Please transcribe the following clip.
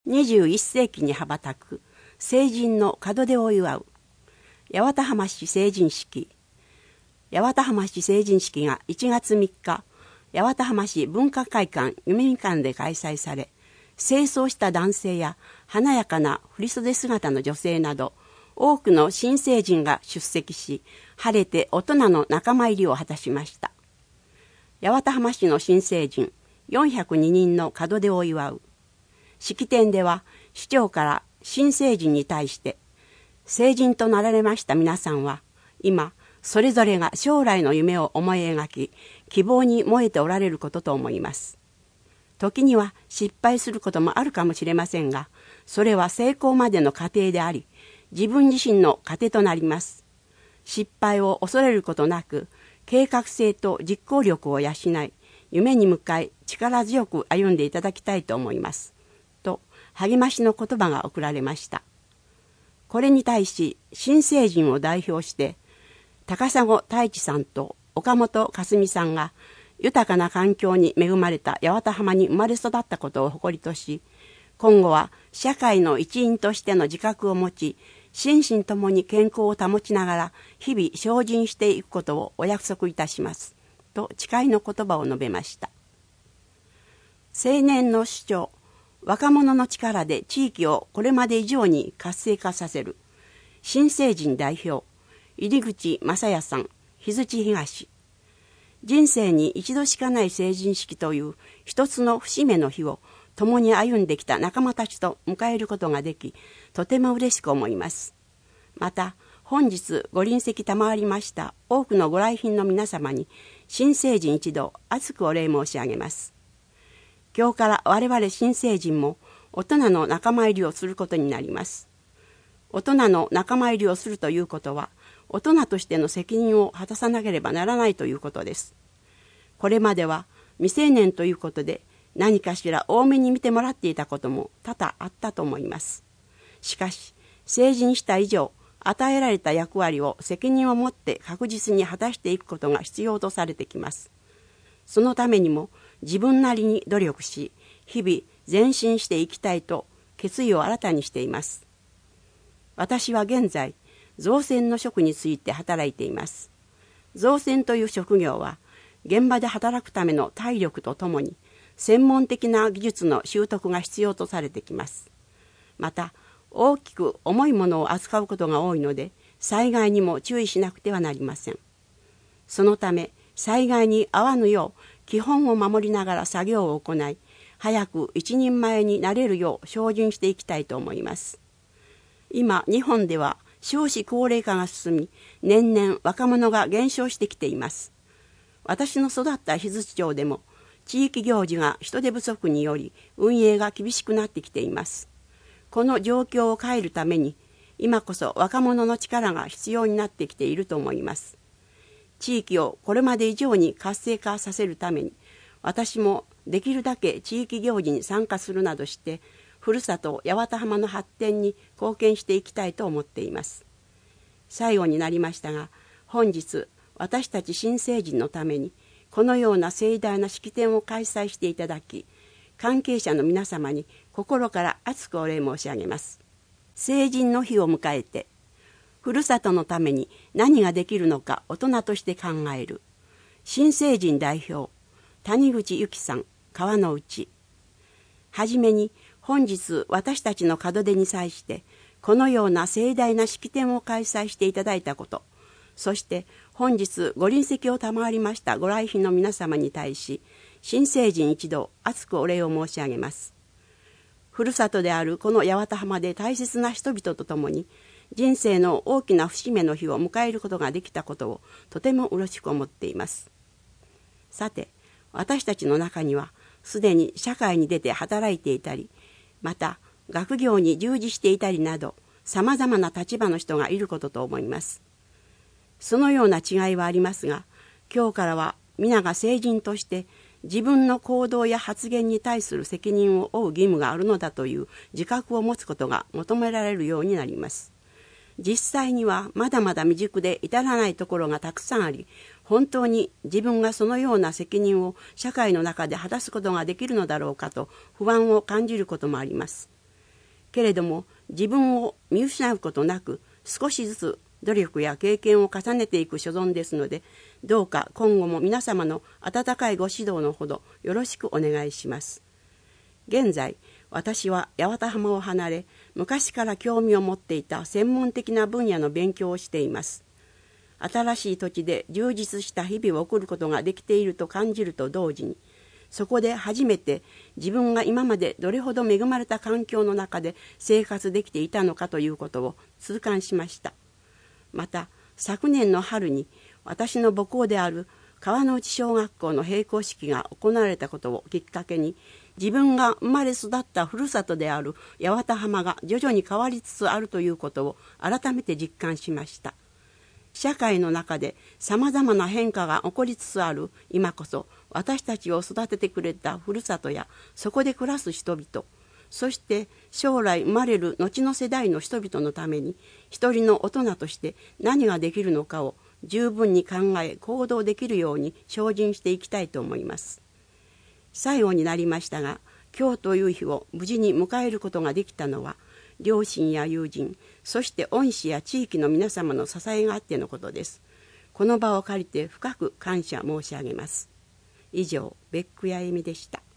21世紀に羽ばたく成人の門出を祝う八幡浜市成人式。八幡浜市成人式が1月3日、八幡浜市文化会館夢みかんで開催され、清掃した男性や華やかな振袖姿の女性など、多くの新成人が出席し、晴れて大人の仲間入りを果たしました。八幡浜市の新成人402人の門出を祝う。式典では、市長から新成人に対して、成人となられました皆さんは、今、それぞれが将来の夢を思い描き、希望に燃えておられることと思います。時には失敗することもあるかもしれませんが、それは成功までの過程であり、自分自身の糧となります。失敗を恐れることなく、計画性と実行力を養い、夢に向かい力強く歩んでいただきたいと思います。と、励ましの言葉が贈られました。これに対し、新成人を代表して、高砂太一さんと岡本かすみさんが、豊かな環境に恵まれた八幡浜に生まれ育ったことを誇りとし、今後は社会の一員としての自覚を持ち、心身ともに健康を保ちながら日々精進していくことをお約束いたします。と誓いの言葉を述べました。青年の主張、若者の力で地域をこれまで以上に活性化させる。新成人代表、入口正也さん、日槌東。人生に一度しかない成人式という一つの節目の日を共に歩んできた仲間たちと迎えることができ、とても嬉しく思います。また、本日ご臨席賜りました多くのご来賓の皆様に、新成人一同厚くお礼申し上げます。今日から我々新成人も大人の仲間入りをすることになります。大人の仲間入りをするということは、大人としての責任を果たさなければならないということです。これまでは未成年ということで何かしら多めに見てもらっていたことも多々あったと思います。しかし、成人した以上、与えられた役割を責任を持って確実に果たしていくことが必要とされてきます。そのためにも自分なりに努力し、日々前進していきたいと決意を新たにしています。私は現在、造船の職について働いています。造船という職業は、現場で働くための体力とともに、専門的な技術の習得が必要とされてきます。また、大きく重いものを扱うことが多いので、災害にも注意しなくてはなりません。そのため、災害に遭わぬよう、基本を守りながら作業を行い、早く一人前になれるよう精進していきたいと思います。今、日本では、少子高齢化が進み、年々若者が減少してきています。私の育った日槌町でも、地域行事が人手不足により運営が厳しくなってきています。この状況を変えるために、今こそ若者の力が必要になってきていると思います。地域をこれまで以上に活性化させるために、私もできるだけ地域行事に参加するなどして、ふるさと八幡浜の発展に貢献していきたいと思っています。最後になりましたが、本日私たち新成人のためにこのような盛大な式典を開催していただき、関係者の皆様に心から厚くお礼申し上げます。成人の日を迎えて、ふるさとのために何ができるのか大人として考える。新成人代表、谷口由紀さん、川の内。はじめに、本日私たちの門出に際してこのような盛大な式典を開催していただいたこと、そして本日ご臨席を賜りましたご来賓の皆様に対し、新成人一同厚くお礼を申し上げます。ふるさとであるこの八幡浜で大切な人々と共に人生の大きな節目の日を迎えることができたことをとても嬉しく思っています。さて、私たちの中にはすでに社会に出て働いていたり、また学業に従事していたりなど、さまざまな立場の人がいることと思います。そのような違いはありますが、今日からは皆が成人として自分の行動や発言に対する責任を負う義務があるのだという自覚を持つことが求められるようになります。実際にはまだまだ未熟で至らないところがたくさんあり、本当に自分がそのような責任を社会の中で果たすことができるのだろうかと不安を感じることもあります。 けれども自分を見失うことなく少しずつ努力や経験を重ねていく所存ですので、どうか今後も皆様の温かいご指導のほどよろしくお願いします。現在、私は八幡浜を離れ、昔から興味を持っていた専門的な分野の勉強をしています。新しい土地で充実した日々を送ることができていると感じると同時に、そこで初めて自分が今までどれほど恵まれた環境の中で生活できていたのかということを痛感しました。また、昨年の春に私の母校である川之内小学校の閉校式が行われたことをきっかけに、自分が生まれ育ったふるさとである八幡浜が徐々に変わりつつあるということを改めて実感しました。社会の中でさまざまな変化が起こりつつある今こそ、私たちを育ててくれたふるさとやそこで暮らす人々、そして将来生まれる後の世代の人々のために、一人の大人として何ができるのかを十分に考え行動できるように精進していきたいと思います。最後になりましたが、今日という日を無事に迎えることができたのは、両親や友人、そして恩師や地域の皆様の支えがあってのことです。この場を借りて深く感謝申し上げます。以上、ベックやえみでした。